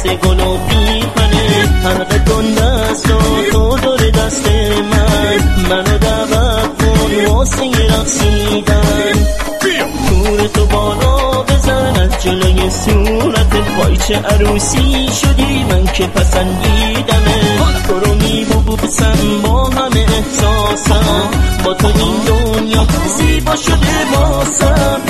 مثل گلابی خنه حلقه گنده است و تو دور دست منو دعوت کن واسه رقصیدن تور تو بالا بزن از جلوی صورتت وای چه عروسی شدی من که پسندیدمه تو رو میبوسم با همه احساسم با تو این دنیا زیبا شده واسم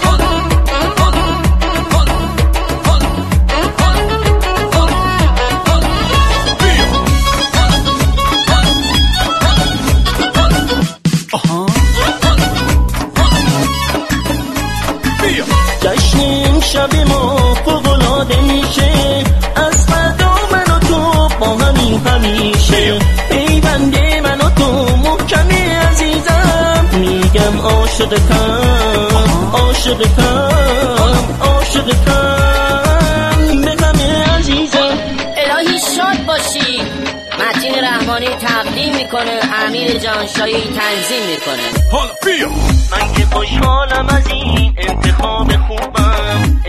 جشن شب ما فوق‌العاده میشه از فردا من و تو با همین همیشه پیوند من و تو محکمی عزیزم میگم عاشقتم عاشقتم عاشقتم به همه عزیزم. الهی شاد باشی. متین رحمانی تقدیم میکنه، امیر جانشایی تنظیم میکنه. حالا بیا من که خوشحالم از این انتخاب خوبم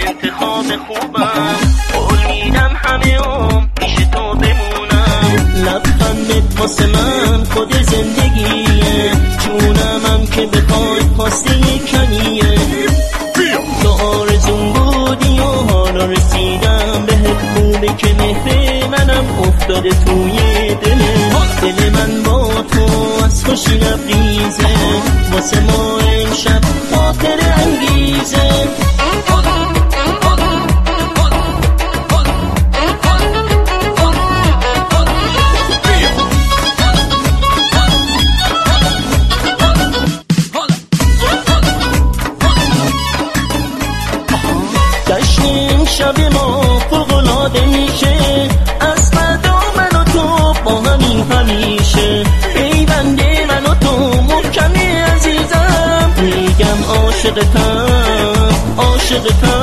قول میدم همه پیش تو بمونم لبخندت واسه من خود زندگیه جونمم که بخوای خواسته کنیه تو آرزون بودی و حالا رسیدم بهت خوبه که مهر منم افتاده توی دل من با تو از خوشی لبریزه واسه ما امشب خاطر انگیزه. جشن شب ما فوق‌العاده میشه از فردا من و تو با همین همیشه پیوند من و تو محکمی عزیزم میگم عاشقتم